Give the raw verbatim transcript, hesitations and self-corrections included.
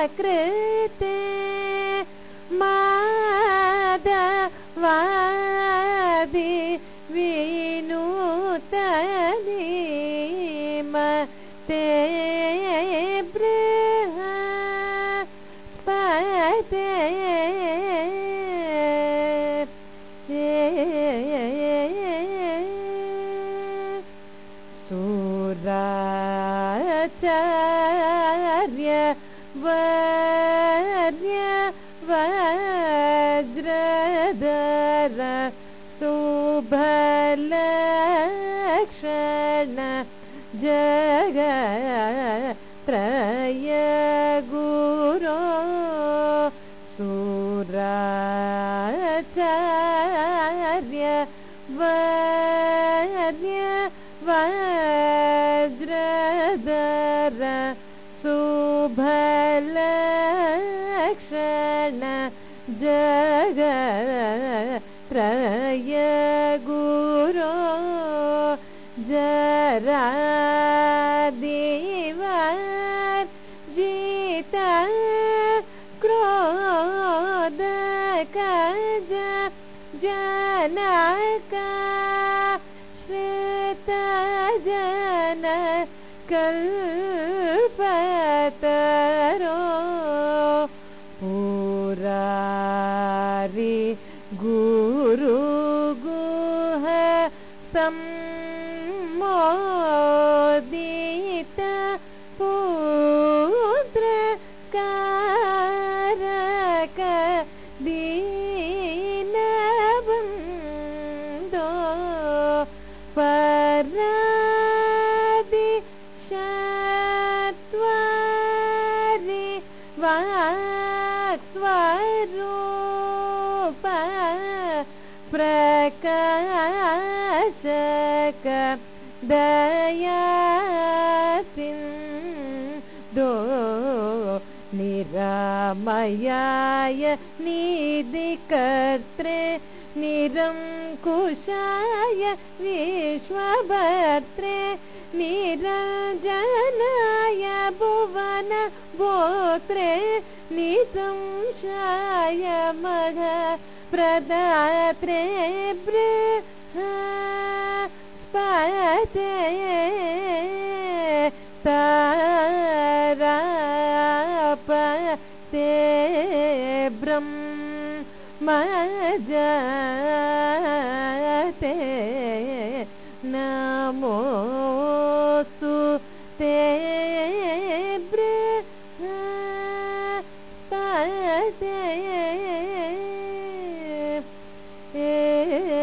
कृते माधवादि विनूतनीमते बृहस्पते सूराचार्य वर्य वज्रधर शुभलक्षण जगत्रय गुरो सूराचार्य वर्य वज्रधर शुभलक्षण जगत्रय गुरो जरादिवर्जित क्रोधकज जनक श्रितजन कल्पतरो पुरारी गुरु गुह सम्मोदित पुत्र कारक दीनबन्धो परादि शत्वारि वाक्स्वरूप प्रकाशक दयासिन्धो निरामयाय निधिकर्त्रे निरङ्कुशाय विश्वभर्त्रे निरञ्जनाय भुवन भोत्रे निसंशय मघ प्रदात्रे बृहस्पते तारापते ब्रह्मजते नमोऽस्तु ते बृहस्पते